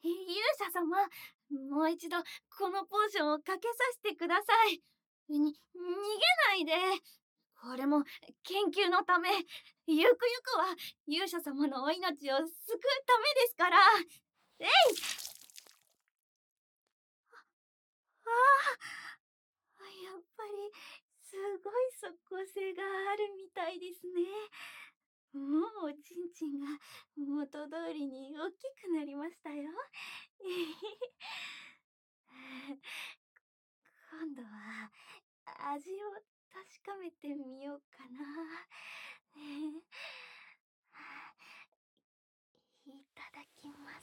勇者様、もう一度このポーションをかけさせてください。逃げないで。これも研究のため、ゆくゆくは勇者様のお命を救うためですから。えい。やっぱりすごい即効性があるみたいですね。もうおちんちんが元通りに大きくなりましたよ。今度は味を確かめてみようかな。いただきます。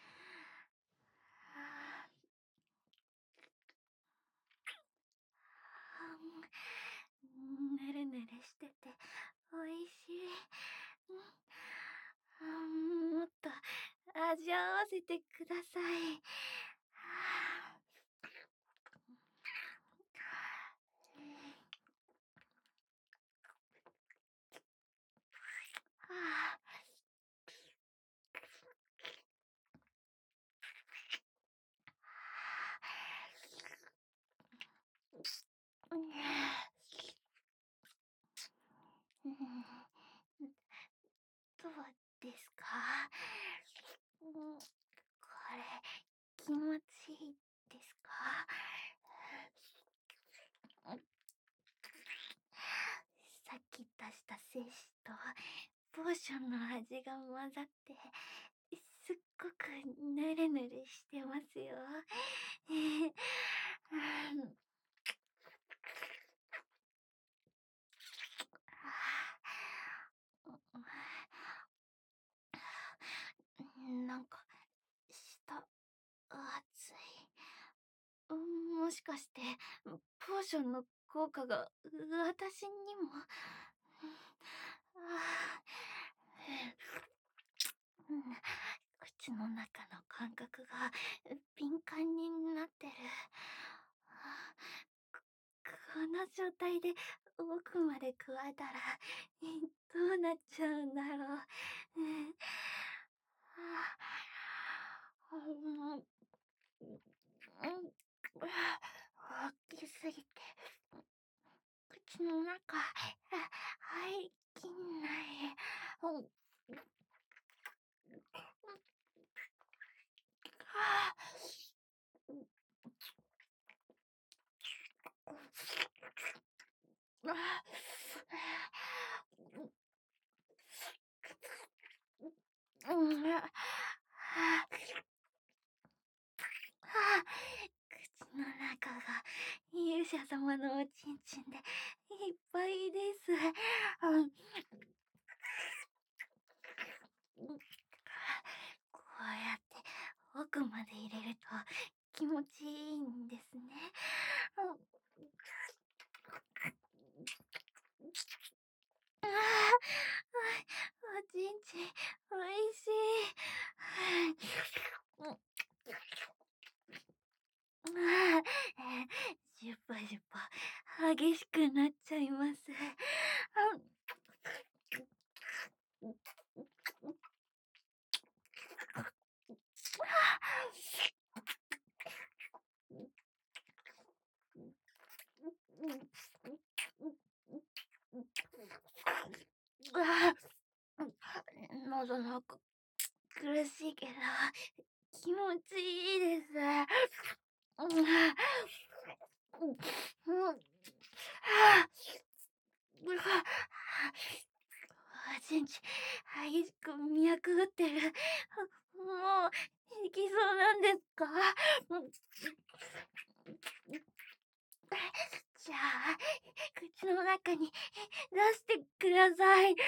ぬるぬるしてておいしい。もっと味わわせてください。どうですか？これ気持ちいいですか？さっき出した精子とポーションの味が混ざってすっごくぬるぬるしてますよ。なんか舌熱い。もしかしてポーションの効果が私にも。口の中の感覚が敏感になってる。この状態で奥まで加えたらどうなっちゃうんだろう。大きすぎて口の中入きんない。口の中が勇者様のおちんちんでいっぱいです。こうやって奥まで入れると気持ちいいんですね。おちんちんおいしい。ジュパジュパ激しくなっちゃいます。喉の奥苦しいけど気持ちいいです。おちんち激しく脈打ってる。もう行きそうなんですか？じゃあ口の中に出してください。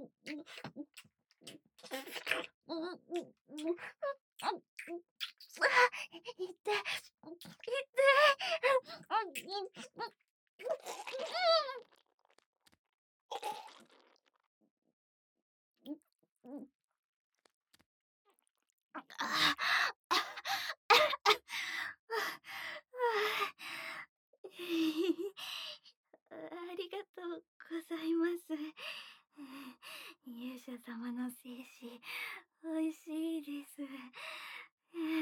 いて、ありがとうございます。勇者様の精子、おいしいです。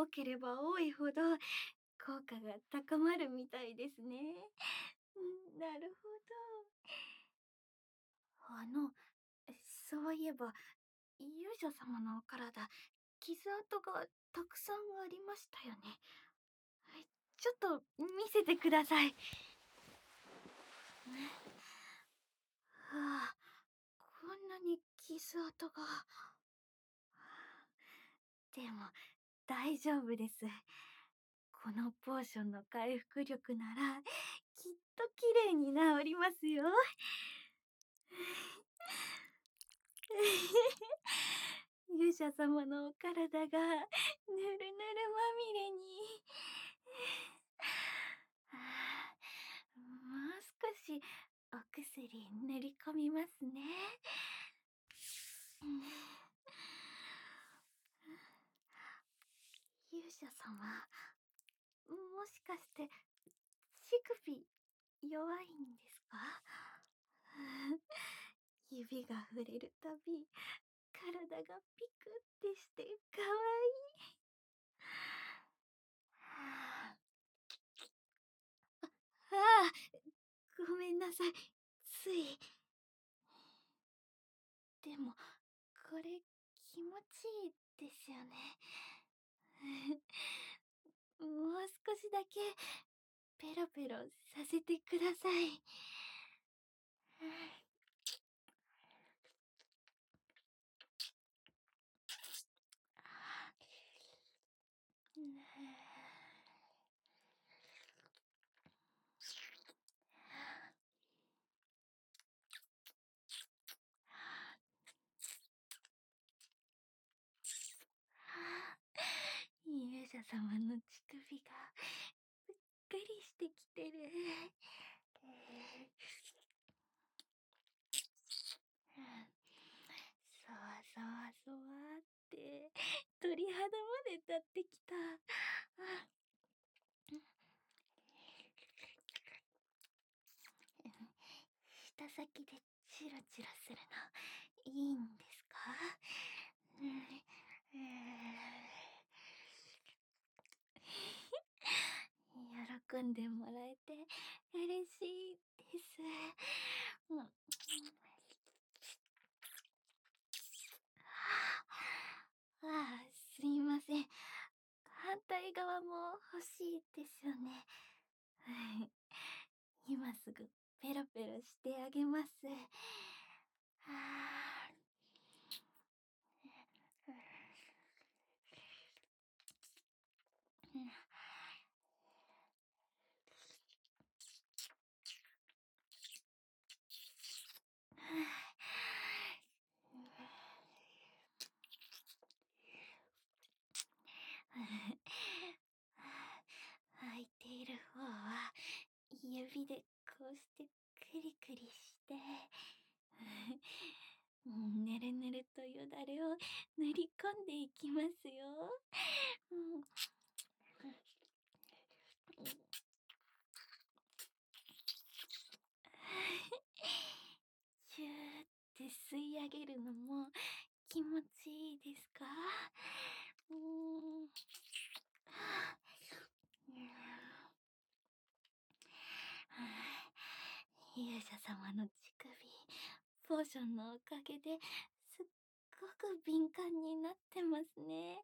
多ければ多いほど効果が高まるみたいですね。なるほど。そういえば、勇者様のお体、傷跡がたくさんありましたよね。ちょっと見せてください。はあ、こんなに傷跡が。でも、大丈夫です。このポーションの回復力なら、きっと綺麗に治りますよ。勇者様のお体がぬるぬるまみれに。はあ、もう少しお薬塗り込みますね。勇者様、もしかして乳首弱いんですか？指が触れるたび体がピクってしてかわいい。ああ、ごめんなさい。つい。でも、これ気持ちいいですよね。もう少しだけペロペロさせてください。勇者様の乳首がぷっくりしてきてる。そわそわそわって鳥肌まで立ってきた。舌先でチラチラするのいいんですか？喜んでもらえて嬉しいです。ああ、すいません。反対側も欲しいですよね。今すぐペロペロしてあげます。はあ。空いている方は指でこうしてクリクリしてぬるぬるとよだれを塗り込んでいきますよ。シューって吸い上げるのも気持ちいいですか？勇者様の乳首、ポーションのおかげですっごく敏感になってますね。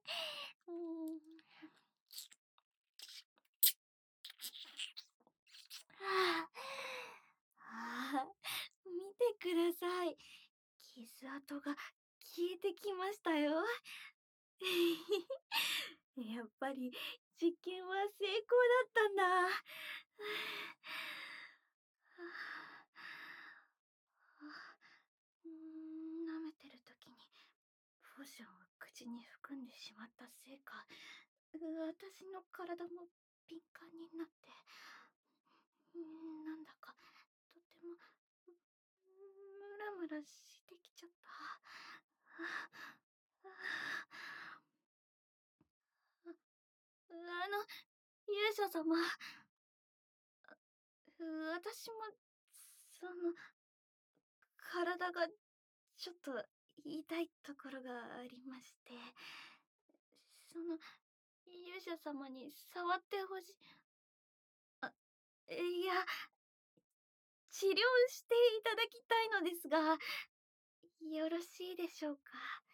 はあ、見てください。傷跡が消えてきましたよ。やっぱり実験は成功だったんだ。舐めてる時にポーションを口に含んでしまったせいか、私の体も敏感になって、なんだかとてもムラムラしてきちゃった。勇者様、私も、その、体がちょっと痛いところがありまして、その、 勇者様に触ってほしいや、治療していただきたいのですが、よろしいでしょうか？